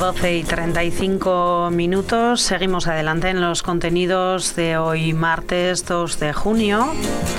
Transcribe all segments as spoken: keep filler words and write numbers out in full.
doce y treinta y cinco minutos. Seguimos adelante en los contenidos de hoy martes dos de junio.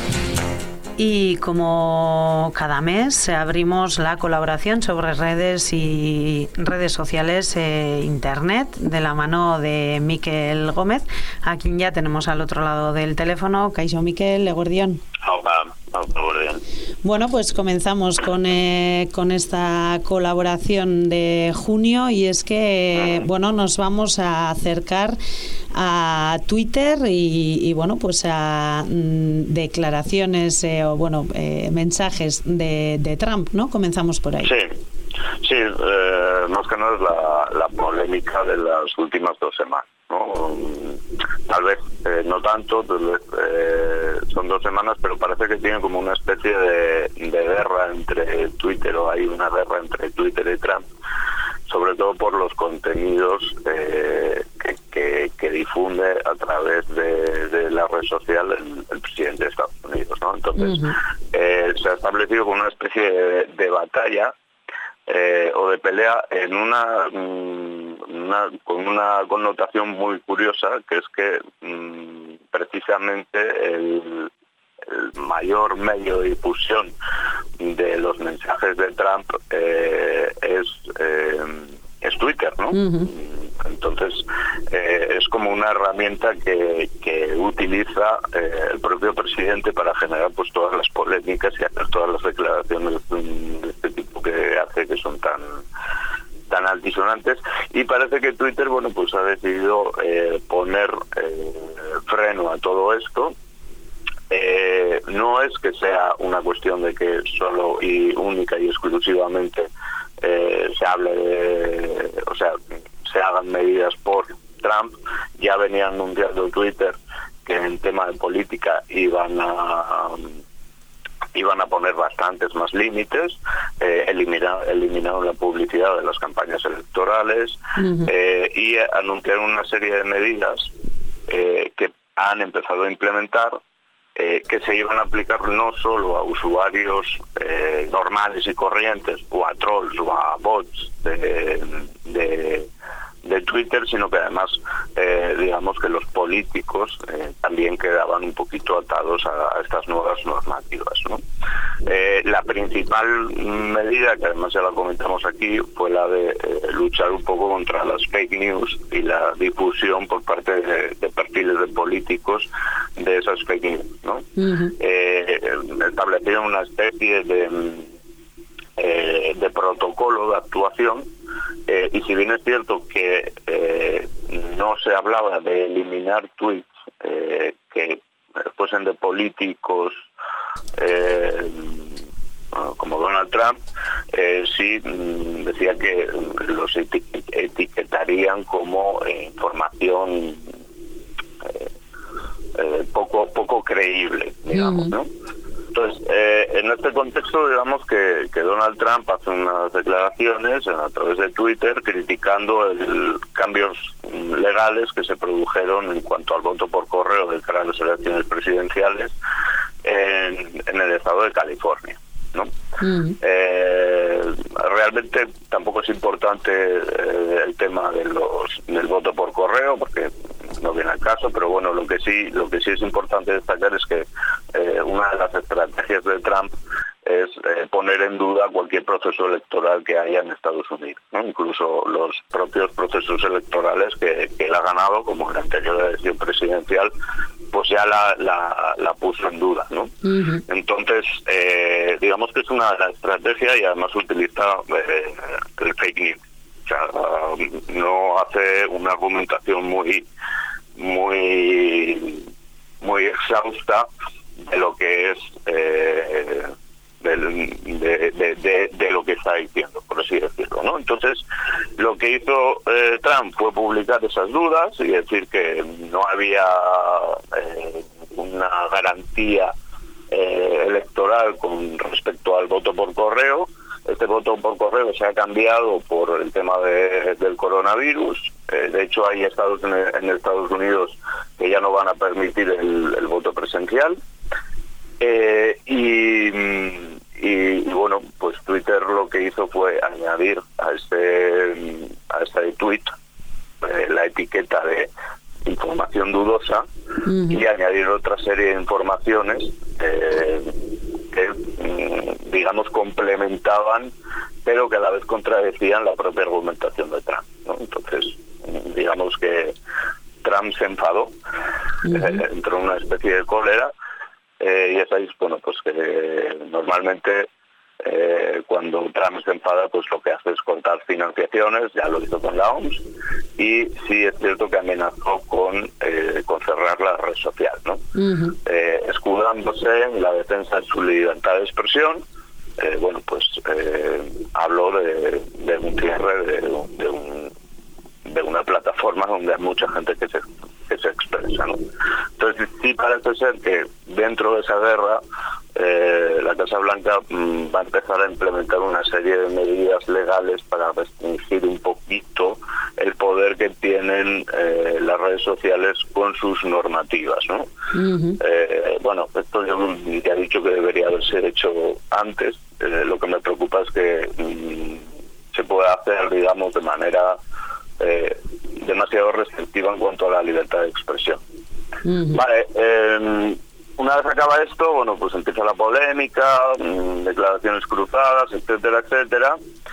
Y como cada mes abrimos la colaboración sobre redes y redes sociales e internet de la mano de Miquel Gómez, a quien ya tenemos al otro lado del teléfono. Kaixo Miquel, eguerdión. Hola, eguerdión. Bueno, pues comenzamos con, eh, con esta colaboración de junio, y es que, bueno, nos vamos a acercar a Twitter y, y bueno, pues a mm, declaraciones eh, o, bueno, eh, mensajes de, de Trump, ¿no? Comenzamos por ahí. Sí, sí, eh, más que nada es la, la polémica de las últimas dos semanas, ¿no? Tal vez eh, no tanto, tal vez, eh, son dos semanas, pero parece que tiene como una especie de, de guerra entre Twitter, o hay una guerra entre Twitter y Trump, sobre todo por los contenidos eh, que, que, que difunde a través de, de la red social el, el presidente de Estados Unidos, ¿no? Entonces, uh-huh. eh, se ha establecido como una especie de, de batalla eh, o de pelea en una, una con una connotación muy curiosa, que es que mmm, precisamente el, el mayor medio de difusión de los mensajes de Trump eh, es eh, es Twitter, ¿no? Uh-huh. Entonces eh, es como una herramienta que, que utiliza eh, el propio presidente para generar pues todas las polémicas y hacer todas las declaraciones de este tipo que hace, que son tan tan altisonantes, y parece que Twitter, bueno, pues ha decidido eh, poner eh, freno a todo esto. Eh, no es que sea una cuestión de que solo y única y exclusivamente eh, se hable de, o sea, se hagan medidas por Trump. Ya venía anunciando Twitter que en tema de política iban a iban a poner bastantes más límites, eh, eliminar, eliminaron la publicidad de las campañas electorales, uh-huh. eh, y anunciaron una serie de medidas eh, que han empezado a implementar, Eh, que se iban a aplicar no solo a usuarios eh, normales y corrientes, o a trolls o a bots de, de, de Twitter, sino que además eh, digamos que los políticos eh, también quedaban un poquito atados a, a estas nuevas normativas, ¿no? Eh, la principal medida, que además ya la comentamos aquí, fue la de eh, luchar un poco contra las fake news y la difusión por parte de, de perfiles de políticos de esas fake news, ¿no? Uh-huh. Eh, establecieron una especie de eh, de protocolo de actuación, eh, y si bien es cierto que eh, no se hablaba de eliminar tweets eh, que fuesen de políticos eh, como Donald Trump, eh, sí mm, decía que los eti- etiquetarían como eh, información eh, eh, poco poco creíble, digamos, ¿no? Entonces, eh, en este contexto, digamos que, que Donald Trump hace unas declaraciones a través de Twitter criticando el cambios legales que se produjeron en cuanto al voto por correo de cara a las elecciones presidenciales en, en el estado de California, ¿no? Mm. Eh, realmente tampoco es importante eh, el tema de los del voto por correo, porque no viene al caso, pero bueno, lo que sí lo que sí es importante destacar es que eh, una de las estrategias de Trump es eh, poner en duda cualquier proceso electoral que haya en Estados Unidos, ¿no? Incluso los propios procesos electorales que, que él ha ganado, como en la anterior elección presidencial, pues ya la, la, la puso en duda, ¿no? Uh-huh. Entonces, eh, digamos que es una estrategia, y además utiliza eh, el fake news. O sea, no hace una argumentación muy muy muy exhausta de lo que es eh, de, de, de, de, de lo que está diciendo, por así decirlo, ¿no? Entonces, lo que hizo eh, Trump fue publicar esas dudas y decir que no había eh, una garantía eh, electoral con respecto al voto por correo. Este voto por correo se ha cambiado por el tema de, del coronavirus. Eh, de hecho, hay estados en, en Estados Unidos que ya no van a permitir el, el voto presencial. Eh, y, y, y bueno, pues Twitter lo que hizo fue añadir a este a a ese tweet eh, la etiqueta de información dudosa uh-huh. y añadir otra serie de informaciones eh, que, mm, digamos, complementaban, pero que a la vez contradecían la propia argumentación de Trump, ¿no? Entonces, digamos que Trump se enfadó, uh-huh. eh, entró en una especie de cólera, eh, y es ahí, bueno, pues que eh, normalmente eh, cuando Trump se enfada, pues lo que hace es cortar financiaciones, ya lo hizo con la O M S, y sí es cierto que amenazó con, eh, con cerrar la red social, ¿no? Uh-huh. Eh, escudándose en la defensa de su libertad de expresión, eh, bueno, pues eh, habló de, de un cierre de, de, un, de una plataforma donde hay mucha gente que se, que se expresa, ¿no? Entonces sí parece ser que dentro de esa guerra eh, la Casa Blanca mmm, va a empezar a implementar una serie de medidas legales para restringir un poquito el poder que tienen eh, las redes sociales con sus normativas, ¿no? Uh-huh. Eh, bueno, esto yo ya he dicho que debería haberse hecho antes. Eh, lo que me preocupa es que mmm, se puede hacer, digamos, de manera eh, demasiado restrictiva en cuanto a la libertad de expresión. Uh-huh. Vale, eh, una vez acaba esto, bueno, pues empieza la polémica, mmm, declaraciones cruzadas, etcétera, etcétera,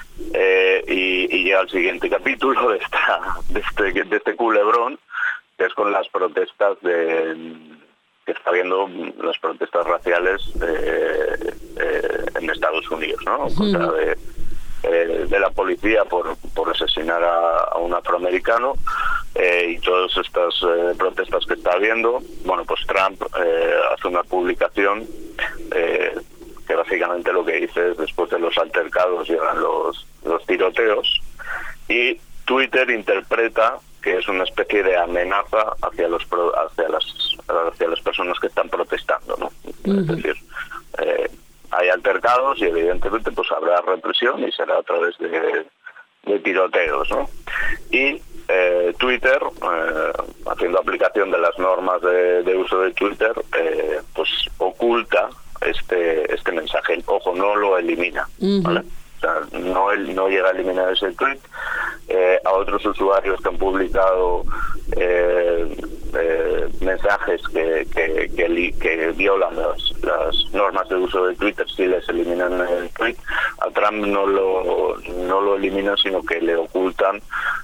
eh, y, y llega el siguiente capítulo de esta, de este, de este culebrón, que es con las protestas de que está habiendo las protestas raciales eh, eh, en Estados Unidos, ¿no? En contra de, eh, de la policía por, por asesinar a, a un afroamericano. Eh, y todas estas eh, protestas que está habiendo, bueno, pues Trump eh, hace una publicación eh, que básicamente lo que dice es: después de los altercados llegan los, los tiroteos, y Twitter interpreta que es una especie de amenaza hacia los hacia las hacia las personas que están protestando, ¿no? Uh-huh. Es decir, eh, hay altercados y evidentemente pues habrá represión y será a través de, de tiroteos, ¿no? Y Eh, Twitter, eh, haciendo aplicación de las normas de, de uso de Twitter, eh, pues oculta este este mensaje. Ojo, no lo elimina, uh-huh. ¿vale? O sea, no, no llega a eliminar ese tweet. Eh, a otros usuarios que han publicado eh, eh, mensajes que que, que, que violan las, las normas de uso de Twitter, sí les eliminan el tweet. A Trump no lo no lo eliminan, sino que le ocultan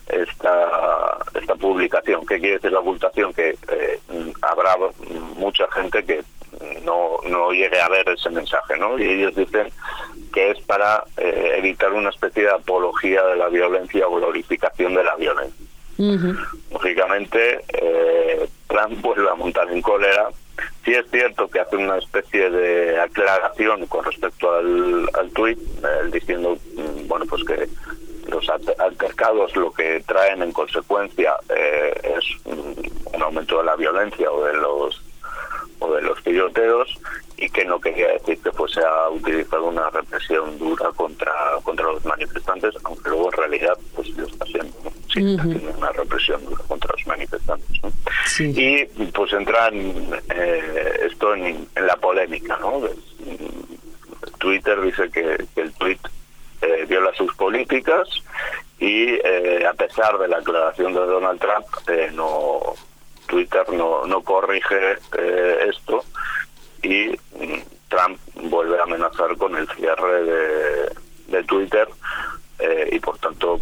esta esta publicación. ¿Qué quiere decir la ocultación? Que eh, habrá mucha gente que no no llegue a ver ese mensaje, ¿no? Y ellos dicen que es para eh, evitar una especie de apología de la violencia o glorificación de la violencia. Uh-huh. Lógicamente, eh, Trump vuelve a montar en cólera. Sí es cierto que hace una especie de aclaración con respecto al, al tuit, eh, diciendo, bueno, pues que los altercados lo que traen en consecuencia eh, es un aumento de la violencia o de los o de los tiroteos, y que no quería decir que fuese a utilizar una represión dura contra contra los manifestantes, aunque luego en realidad pues lo está haciendo, ¿no? Sí, uh-huh. está haciendo una represión dura contra los manifestantes, ¿no? Sí. Y pues entra en, eh, esto en, en la polémica, ¿no? Twitter dice que, que el tweet eh, viola sus políticas y eh, a pesar de la aclaración de Donald Trump, eh, no Twitter no, no corrige eh, esto, y mm, Trump vuelve a amenazar con el cierre de, de Twitter, eh, y por tanto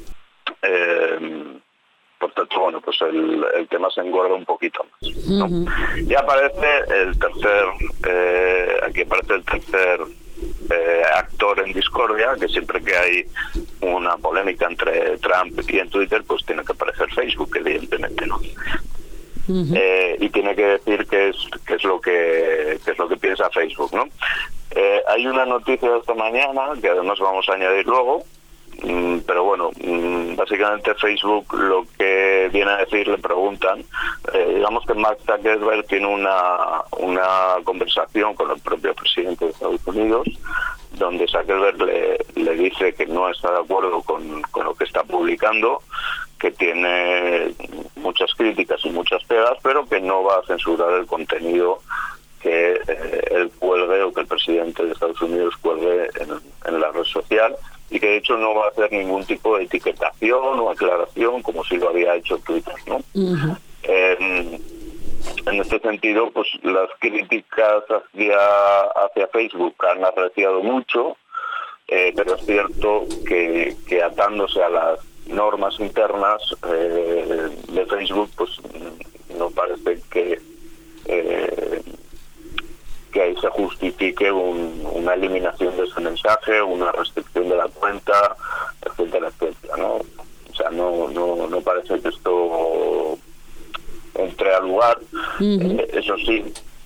eh, por tanto bueno pues el, el tema se engorda un poquito más, ¿no? Uh-huh. Ya aparece el tercer eh, aquí aparece el tercer eh, actor en discordia, que siempre que hay una polémica entre Trump y en Twitter, pues tiene que aparecer Facebook, evidentemente, ¿no? Uh-huh. Eh, y tiene que decir qué es qué es lo que qué es lo que piensa Facebook, ¿no? Eh, hay una noticia de esta mañana que además vamos a añadir luego, mmm, pero bueno, mmm, básicamente Facebook lo que viene a decir, le preguntan, eh, digamos que Mark Zuckerberg tiene una una conversación con el propio presidente de Estados Unidos, donde Zuckerberg le, le dice que no está de acuerdo con, con lo que está publicando, que tiene muchas críticas y muchas pegas, pero que no va a censurar el contenido que eh, él cuelgue o que el presidente de Estados Unidos cuelgue en, en la red social, y que de hecho no va a hacer ningún tipo de etiquetación o aclaración como si lo había hecho Twitter, ¿no? Uh-huh. Eh, en este sentido, pues las críticas hacia, hacia Facebook han arreciado mucho, eh, pero es cierto que, que atándose a las normas internas eh, de Facebook, pues no parece que eh, que ahí se justifique un, una eliminación de ese mensaje, una restricción de la cuenta, etcétera, etcétera, ¿no? O sea, no no no parece que esto entre al lugar. Uh-huh. Eh, eso sí,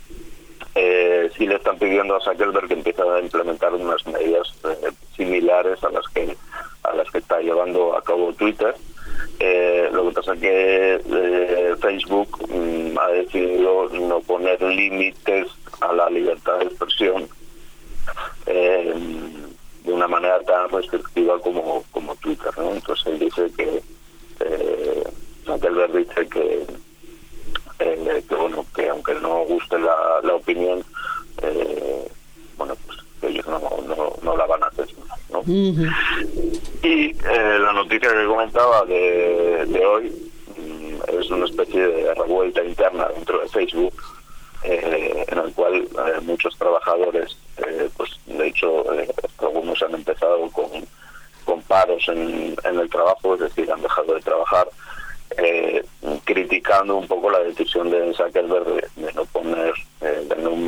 eh, sí le están pidiendo a Zuckerberg que empiece a implementar unas medidas eh, similares a las que a las que está llevando a cabo Twitter. Eh, lo que pasa es que eh, Facebook mm, ha decidido no poner límites a la libertad de expresión eh, de una manera tan restrictiva como, como Twitter, ¿no? Entonces él dice que eh, Zuckerberg dice que, eh, que bueno que aunque no guste la, la opinión, eh, bueno pues que ellos no, no, no la van a hacer, ¿no? Uh-huh. Y eh, la noticia que comentaba de, de hoy mm, es una especie de revuelta interna dentro de Facebook, eh, en el cual eh, muchos trabajadores, eh, pues de hecho eh, algunos han empezado con, con paros en, en el trabajo, es decir, han dejado de trabajar, eh, criticando un poco la decisión de Zuckerberg de, de no poner eh, de no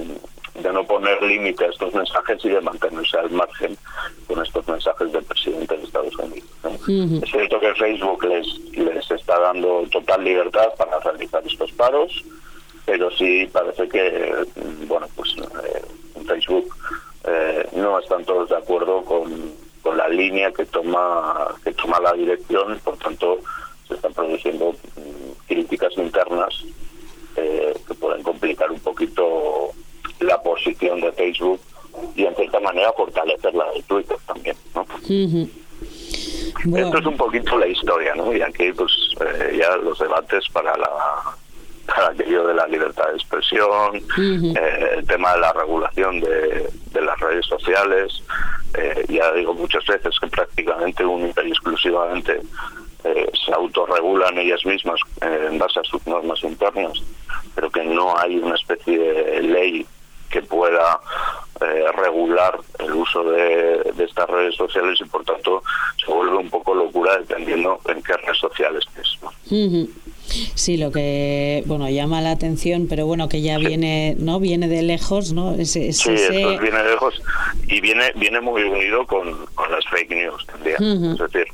de no poner límite a estos mensajes y de mantenerse al margen con estos mensajes del presidente de Estados Unidos, ¿no? Uh-huh. Es cierto que Facebook les, les está dando total libertad para realizar estos paros, pero sí parece que, bueno, pues eh, en Facebook eh, no están todos de acuerdo con, con la línea que toma que toma la dirección, por tanto se están produciendo mm, críticas internas eh, que pueden complicar un poquito la posición de Facebook y en cierta manera fortalecer la de Twitter también, ¿no? Uh-huh. Bueno. Esto es un poquito la historia, ¿no? Y aquí pues eh, ya los debates para la para aquello de la libertad de expresión, uh-huh. eh, el tema de la regulación de, de las redes sociales, eh, ya digo muchas veces que prácticamente única y exclusivamente eh, se autorregulan ellas mismas eh, en base a sus normas internas, pero que no hay una especie de ley que pueda eh, regular el uso de, de estas redes sociales y por tanto se vuelve un poco locura dependiendo en qué red social estés, ¿no? Uh-huh. Sí, lo que bueno llama la atención, pero bueno que ya sí. viene no viene de lejos, ¿no? Ese, ese, sí, esto viene de lejos y viene viene muy unido con, con las fake news también. Uh-huh. Es decir,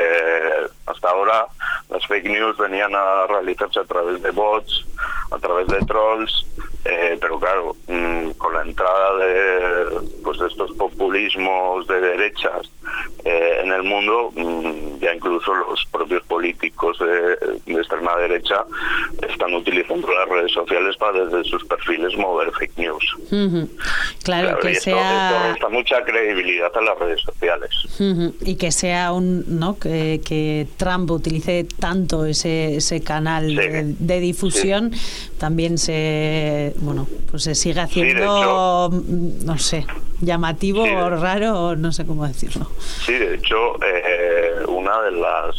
eh, hasta ahora las fake news venían a realizarse a través de bots, a través de trolls, eh, pero claro, mmm, con la entrada de pues de estos populismos de derechas eh, en el mundo, mmm, ya incluso los propios políticos de, de extrema derecha están utilizando las redes sociales para desde sus perfiles mover fake news. Uh-huh. Claro, claro, que esto, sea esto resta mucha credibilidad a las redes sociales. Uh-huh. Y que sea un no que, que Trump utilice tanto ese ese canal sí. de, de difusión, sí. también se bueno pues se sigue haciendo sí, hecho, no sé llamativo sí, o raro o no sé cómo decirlo. Sí, de hecho eh, una de las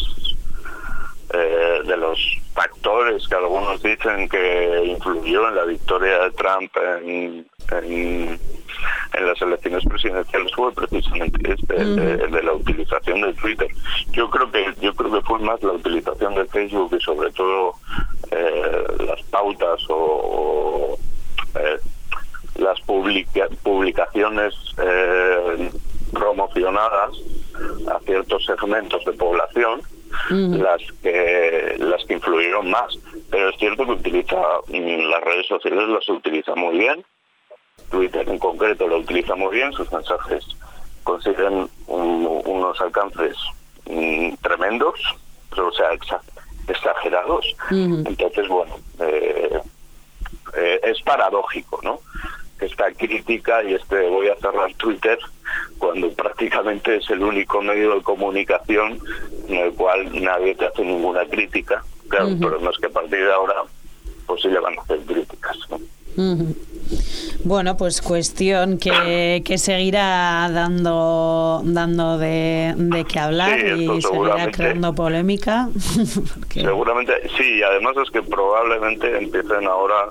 eh, de los factores que algunos dicen que influyó en la victoria de Trump en, en, en las elecciones presidenciales fue precisamente este, uh-huh. de, de la utilización de Twitter. Yo creo que yo creo que fue más la utilización de Facebook y sobre todo eh, las pautas o, o eh, las publica, publicaciones eh, promocionadas a ciertos segmentos de población uh-huh. las que las que influyeron más, pero es cierto que utiliza las redes sociales, las utiliza muy bien. Twitter en concreto lo utiliza muy bien, sus mensajes consiguen un, unos alcances mm, tremendos, o sea, exa, exagerados. Uh-huh. Entonces, bueno, eh, eh, es paradójico, ¿no? Esta crítica y este voy a cerrar Twitter cuando prácticamente es el único medio de comunicación en el cual nadie te hace ninguna crítica. Claro, uh-huh. pero no es que a partir de ahora pues sí le van a hacer críticas, ¿no? Uh-huh. Bueno, pues cuestión que, que seguirá dando dando de, de qué hablar, sí, y seguirá creando polémica. Porque... Seguramente, sí, y además es que probablemente empiecen ahora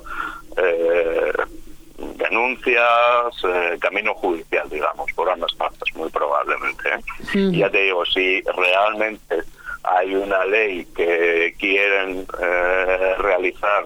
eh, denuncias, eh, camino judicial, digamos, por ambas partes, muy probablemente. ¿eh? Uh-huh. Y ya te digo, si realmente hay una ley que quieren eh, realizar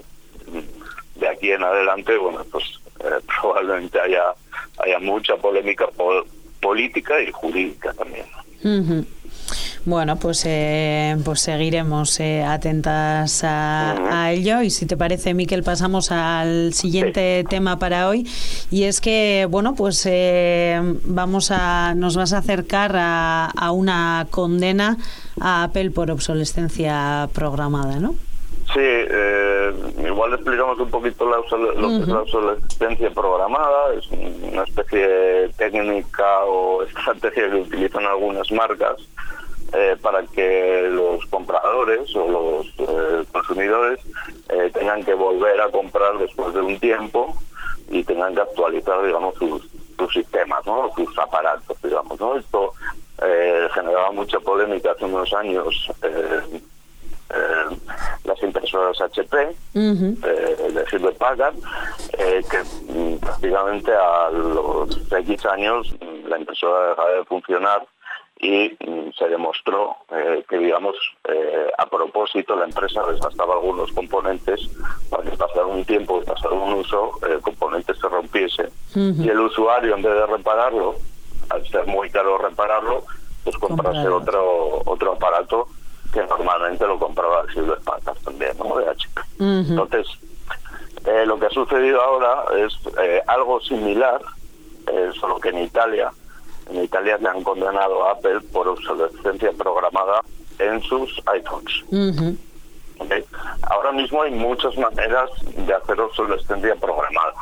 de aquí en adelante, bueno, pues eh, probablemente haya haya mucha polémica po- política y jurídica también. Uh-huh. Bueno, pues eh, pues seguiremos eh, atentas a, uh-huh. a ello, y si te parece, Miquel, pasamos al siguiente sí. tema para hoy, y es que, bueno, pues eh, vamos a nos vas a acercar a, a una condena a Apple por obsolescencia programada, ¿no? Sí, eh, igual explicamos un poquito la, obsol- lo uh-huh. que es la obsolescencia programada. Es una especie de técnica o estrategia que utilizan algunas marcas eh, para que los compradores o los eh, consumidores eh, tengan que volver a comprar después de un tiempo y tengan que actualizar, digamos, sus, sus sistemas, ¿no? Sus aparatos, digamos, ¿no? Esto eh, generaba mucha polémica hace unos años. Eh, Eh, las impresoras H P, uh-huh. eh, de Hewlett Packard, eh, que mm, prácticamente a los X años mm, la impresora dejaba de funcionar y mm, se demostró eh, que, digamos, eh, a propósito la empresa desgastaba algunos componentes para que pasara un tiempo y pasara un uso, el componente se rompiese, uh-huh. y el usuario, en vez de repararlo, al ser muy caro repararlo, pues comprarse otro otro aparato que normalmente lo compraba el Hewlett Packard también, ¿no? De H P. Uh-huh. Entonces, eh, lo que ha sucedido ahora es eh, algo similar, eh, solo que en Italia, en Italia le han condenado a Apple por obsolescencia programada en sus iPhones. Uh-huh. ¿Okay? Ahora mismo hay muchas maneras de hacer obsolescencia programada.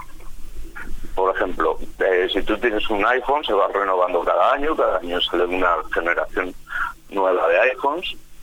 Por ejemplo, eh, si tú tienes un iPhone, se va renovando cada año, cada año sale una generación nueva de iPhones.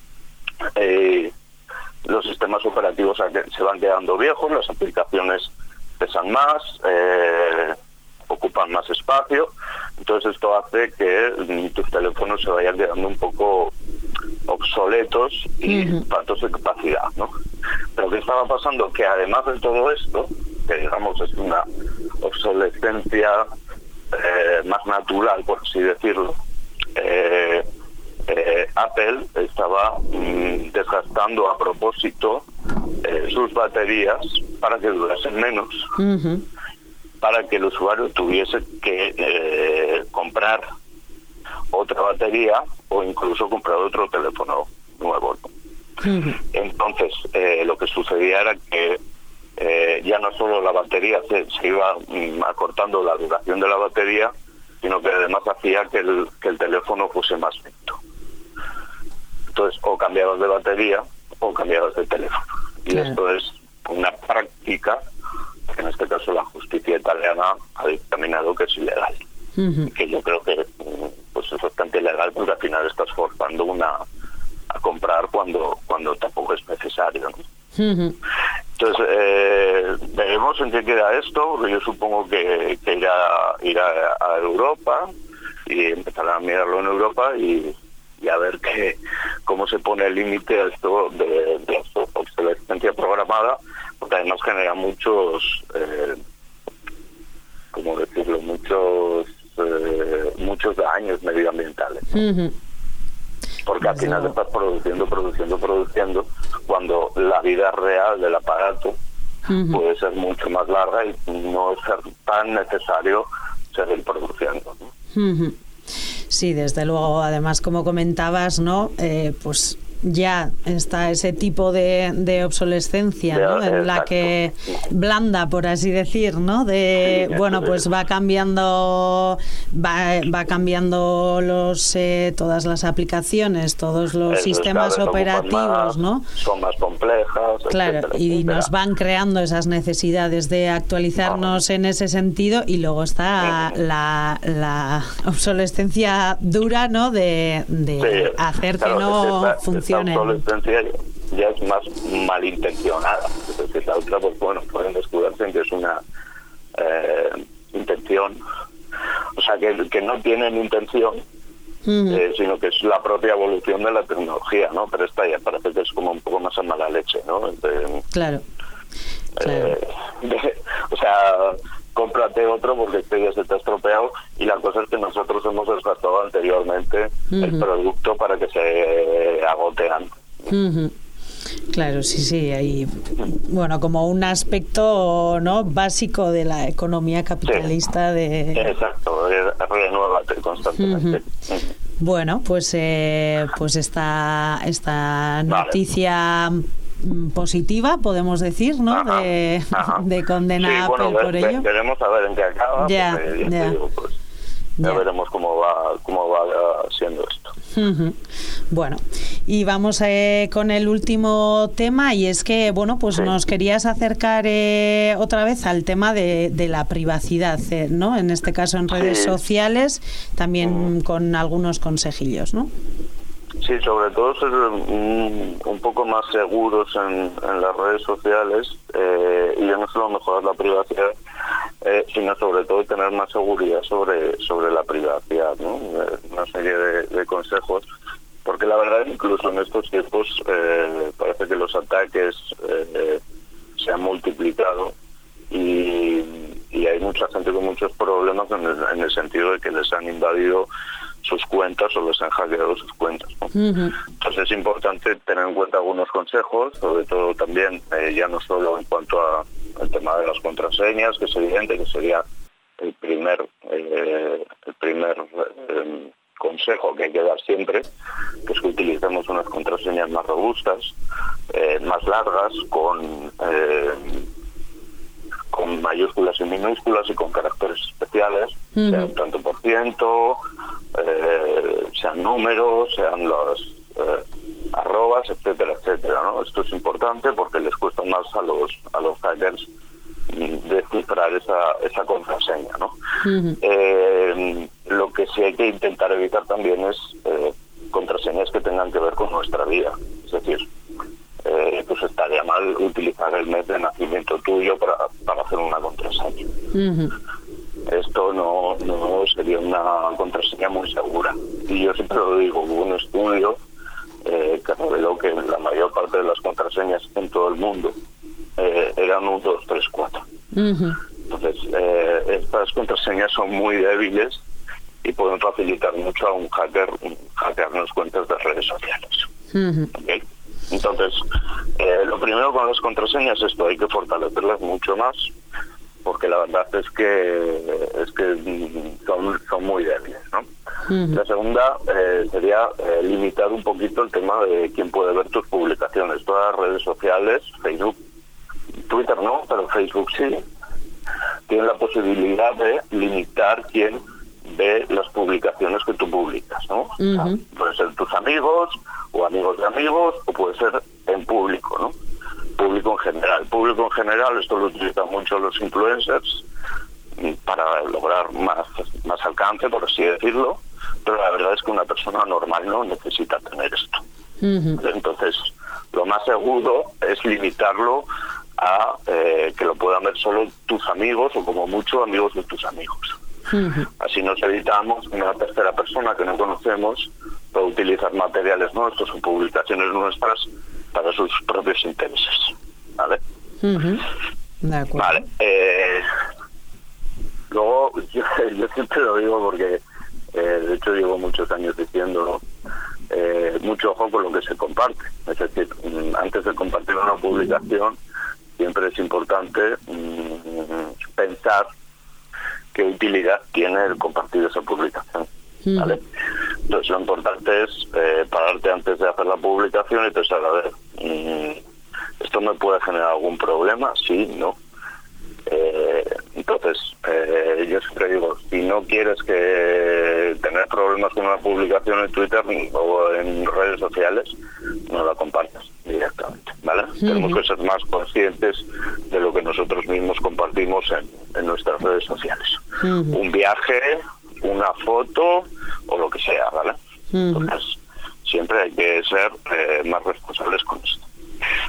Eh, los sistemas operativos se van quedando viejos, las aplicaciones pesan más, eh, ocupan más espacio, entonces esto hace que tus teléfonos se vayan quedando un poco obsoletos y uh-huh. faltos de capacidad, ¿no? Pero ¿qué estaba pasando? Que además de todo esto, que digamos es una obsolescencia eh, más natural, por así decirlo, eh, Eh, Apple estaba mm, desgastando a propósito eh, sus baterías para que durasen menos, uh-huh. para que el usuario tuviese que eh, comprar otra batería o incluso comprar otro teléfono nuevo, ¿no? Uh-huh. Entonces, eh, lo que sucedía era que eh, ya no solo la batería se, se iba mm, acortando la duración de la batería, sino que además hacía que el, que el teléfono fuese más lento. Entonces, o cambiabas de batería o cambiabas de teléfono. Y claro. Esto es una práctica que en este caso la justicia italiana ha dictaminado que es ilegal. Uh-huh. Que yo creo que pues es bastante ilegal, porque al final estás forzando una a comprar cuando cuando tampoco es necesario, ¿no? Uh-huh. Entonces, eh, veremos en qué queda esto, porque yo supongo que, que irá, irá a Europa y empezarán a mirarlo en Europa y y a ver qué cómo se pone el límite a esto de, de obsolescencia programada, porque además genera muchos, eh, ¿cómo decirlo? Muchos eh, muchos daños medioambientales, ¿no? Uh-huh. Porque al final estás produciendo, produciendo, produciendo, cuando la vida real del aparato uh-huh. puede ser mucho más larga y no es tan necesario seguir produciendo, ¿no? Uh-huh. Sí, desde luego. Además, como comentabas, ¿no? Eh, pues ya está ese tipo de, de obsolescencia, ¿no? En la que blanda, por así decir, ¿no? De sí, bueno, pues va cambiando, va, va cambiando los eh, todas las aplicaciones, todos los Esos sistemas operativos, más, ¿no? Son más complejas. Claro, etcétera, y etcétera. Nos van creando esas necesidades de actualizarnos ah. en ese sentido, y luego está sí. la, la obsolescencia dura, ¿no? De, de sí, hacer claro, que no esta, funcione. Esta obsolescencia ya es más malintencionada. Es decir, la otra, pues bueno, pueden descubrirse en que es una eh, intención, o sea, que, que no tienen intención, uh-huh. eh, sino que es la propia evolución de la tecnología, ¿no? Pero esta ya parece que es como un poco más a mala leche, ¿no? De, claro. claro. Eh, de, o sea, cómprate otro porque este ya se te ha estropeado, y la cosa es que nosotros hemos desgastado anteriormente uh-huh. el producto para que se agote antes. Uh-huh. Claro, sí, sí, hay, bueno, como un aspecto, ¿no?, básico de la economía capitalista. Sí. de Exacto, renuévate constantemente. Uh-huh. Uh-huh. Bueno, pues eh, pues esta esta noticia vale. positiva, podemos decir, ¿no? Ajá, de, ajá. de condena sí, a bueno, Apple por ve, ello. Veremos a ver en qué acaba. Ya, porque, ya ya. te digo, pues, ya, ya veremos cómo va cómo va siendo esto. Uh-huh. Bueno, y vamos eh, con el último tema, y es que, bueno, pues sí. nos querías acercar eh, otra vez al tema de, de la privacidad, eh, ¿no? En este caso en redes sí. sociales, también uh-huh. con algunos consejillos, ¿no? Sí, sobre todo ser un, un poco más seguros en, en las redes sociales, eh, y ya no solo mejorar la privacidad, eh, sino sobre todo tener más seguridad sobre sobre la privacidad, ¿no? Eh, una serie de, de consejos, porque la verdad incluso en estos tiempos eh, parece que los ataques eh, se han multiplicado y, y hay mucha gente con muchos problemas en el, en el sentido de que les han invadido sus cuentas o les han hackeado sus cuentas, ¿no? Uh-huh. Entonces es importante tener en cuenta algunos consejos, sobre todo también, eh, ya no solo en cuanto a el tema de las contraseñas, que es evidente que sería el primer eh, el primer eh, consejo que hay que dar siempre, que es que utilicemos unas contraseñas más robustas, eh, más largas, con eh, con mayúsculas y minúsculas y con caracteres especiales, uh-huh. sean tanto por ciento, eh, sean números, sean los eh, arrobas, etcétera, etcétera, ¿no? Esto es importante porque les cuesta más a los a los hackers descifrar esa esa contraseña, ¿no? Uh-huh. Eh, lo que sí hay que intentar evitar también es eh, contraseñas que tengan que ver con nuestra vida, es decir, Eh, pues estaría mal utilizar el mes de nacimiento tuyo para, para hacer una contraseña. Uh-huh. Esto no, no sería una contraseña muy segura. Y yo siempre lo digo, hubo un estudio eh, que reveló que la mayor parte de las contraseñas en todo el mundo eh, eran un dos, tres, cuatro. Uh-huh. Entonces, eh, estas contraseñas son muy débiles y pueden facilitar mucho a un hacker hackearnos cuentas de redes sociales. Uh-huh. ¿Okay? Entonces, eh, lo primero con las contraseñas es esto, hay que fortalecerlas mucho más, porque la verdad es que es que son, son muy débiles, ¿no? Uh-huh. La segunda eh, sería eh, limitar un poquito el tema de quién puede ver tus publicaciones. Todas las redes sociales, Facebook, Twitter no, pero Facebook sí, tienen la posibilidad de limitar quién ve las publicaciones que tú publicas, ¿no? Uh-huh. O sea, pueden ser tus amigos o amigos de amigos, o puede ser en público, ¿no? Público en general. Público en general, esto lo utilizan mucho los influencers para lograr más, más alcance, por así decirlo, pero la verdad es que una persona normal no necesita tener esto. Uh-huh. Entonces, lo más seguro es limitarlo a eh, que lo puedan ver solo tus amigos o como mucho amigos de tus amigos. Uh-huh. Así nos evitamos que una tercera persona que no conocemos pueda utilizar materiales nuestros o publicaciones nuestras para sus propios intereses, ¿vale? Uh-huh. De acuerdo. Vale. Eh, luego, yo, yo siempre lo digo porque, eh, de hecho, llevo muchos años diciéndolo, eh, mucho ojo con lo que se comparte. Es decir, antes de compartir una publicación, siempre es importante mmm, pensar qué utilidad tiene el compartir esa publicación, ¿vale? Uh-huh. Entonces lo importante es eh, pararte antes de hacer la publicación y pensar, a ver, mmm, ¿esto me puede generar algún problema? Sí, no. Eh, entonces, eh, yo siempre digo, si no quieres que tener problemas con una publicación en Twitter o en redes sociales, no la compartas directamente, ¿vale? Uh-huh. Tenemos que ser más conscientes de lo que nosotros mismos compartimos en, en nuestras redes sociales. Uh-huh. Un viaje, una foto o lo que sea, ¿vale? Uh-huh. Entonces, siempre hay que ser eh, más responsables con esto.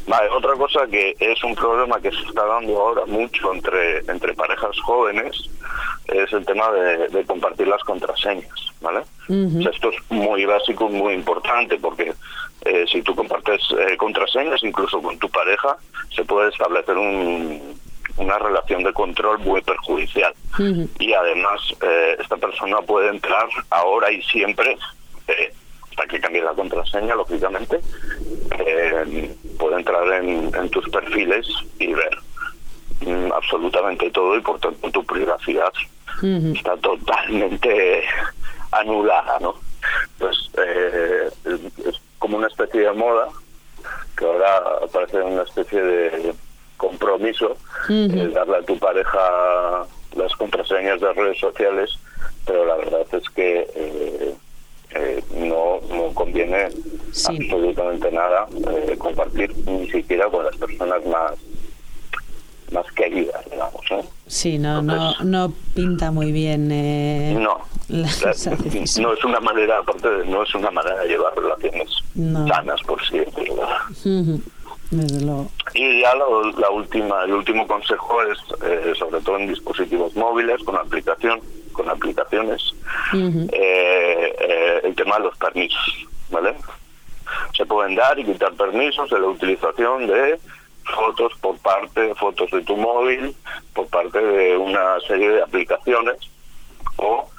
Vale, otra cosa que es un problema que se está dando ahora mucho entre entre parejas jóvenes es el tema de, de compartir las contraseñas, ¿vale? Uh-huh. O sea, esto es muy básico, muy importante, porque eh, si tú compartes eh, contraseñas, incluso con tu pareja, se puede establecer un, una relación de control muy perjudicial. Uh-huh. Y además, eh, esta persona puede entrar ahora y siempre, eh, hasta que cambie la contraseña, lógicamente, eh, puede entrar en, en tus perfiles y ver mm, absolutamente todo, y por tanto tu privacidad uh-huh. está totalmente anulada, ¿no? Pues eh, es, es como una especie de moda, que ahora parece una especie de compromiso, uh-huh. eh, darle a tu pareja las contraseñas de redes sociales, pero la verdad es que eh, eh, no, no conviene sí. absolutamente nada eh, compartir, ni siquiera con las personas más más queridas, digamos, ¿eh? Sí, no, Entonces, no, no pinta muy bien. Eh, no, la, no es una manera, aparte de, no es una manera de llevar relaciones no. sanas, por siempre, ¿verdad? Uh-huh. Desde luego. Y ya la, la última, el último consejo es, eh, sobre todo en dispositivos móviles, con aplicación, con aplicaciones, uh-huh. eh, eh, el tema de los permisos, ¿vale? Se pueden dar y quitar permisos de la utilización de fotos por parte, fotos de tu móvil, por parte de una serie de aplicaciones, o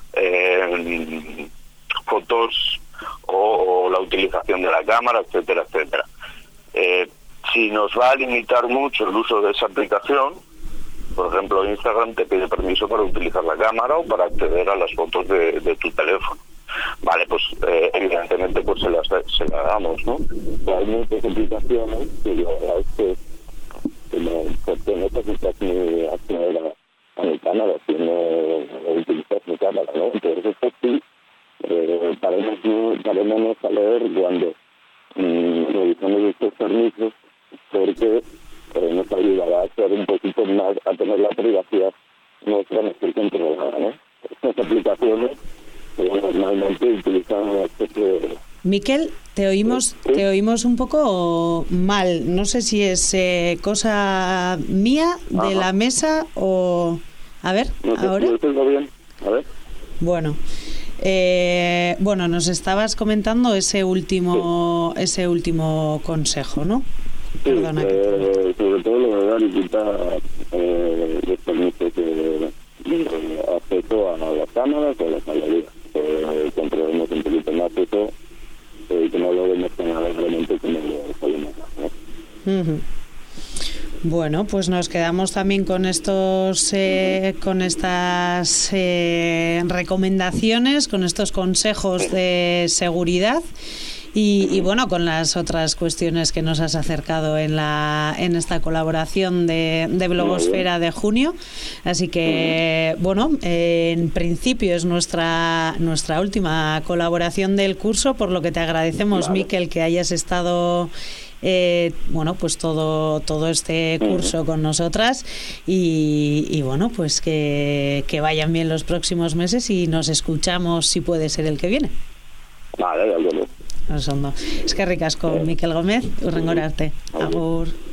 eh, fotos o, o la utilización de la cámara, etcétera, etcétera. Eh, si nos va a limitar mucho el uso de esa aplicación, por ejemplo, Instagram te pide permiso para utilizar la cámara o para acceder a las fotos de, de tu teléfono. Vale, pues eh, evidentemente pues se las se la damos, ¿no? Hay muchas aplicaciones que la verdad es que como porque no te quitas ni acceder a, a mi cámara, si no utilizas mi cámara, ¿no? Entonces esto sí, eh, paremos, parémonos a leer cuando mmm, revisamos estos permisos, porque eh, nos ayudará a ser un poquito más, a tener la privacidad nuestra mejor controlada, ¿no? Estas aplicaciones normalmente utilizan una especie de... Miquel, te oímos, ¿sí? te oímos un poco mal. No sé si es eh, cosa mía, de Ajá. la mesa o... A ver, no sé, ahora. Yo tengo bien. A ver. Bueno, eh, bueno, nos estabas comentando ese último, sí. ese último consejo, ¿no? Sí, Perdona. Eh, que sobre todo lo de dar y quitar eh, los permisos de, de acceso a las cámaras o a las galerías. Eh, controlemos un poquito más eso y eh, que no lo vemos tan alegremente como lo solemos hacer, ¿no? Uh-huh. Bueno, pues nos quedamos también con estos eh, uh-huh. con estas eh, recomendaciones, con estos consejos de seguridad. Y, y bueno, con las otras cuestiones que nos has acercado en la en esta colaboración de, de Blogosfera de junio. Así que, bueno, eh, en principio es nuestra nuestra última colaboración del curso, por lo que te agradecemos, vale. Miquel, que hayas estado eh, bueno, pues todo todo este curso uh-huh. con nosotras y, y bueno, pues que, que vayan bien los próximos meses y nos escuchamos, si puede ser el que viene. Vale, de acuerdo. Es que ricasco, Miquel Gómez, urrengorarte. Agur.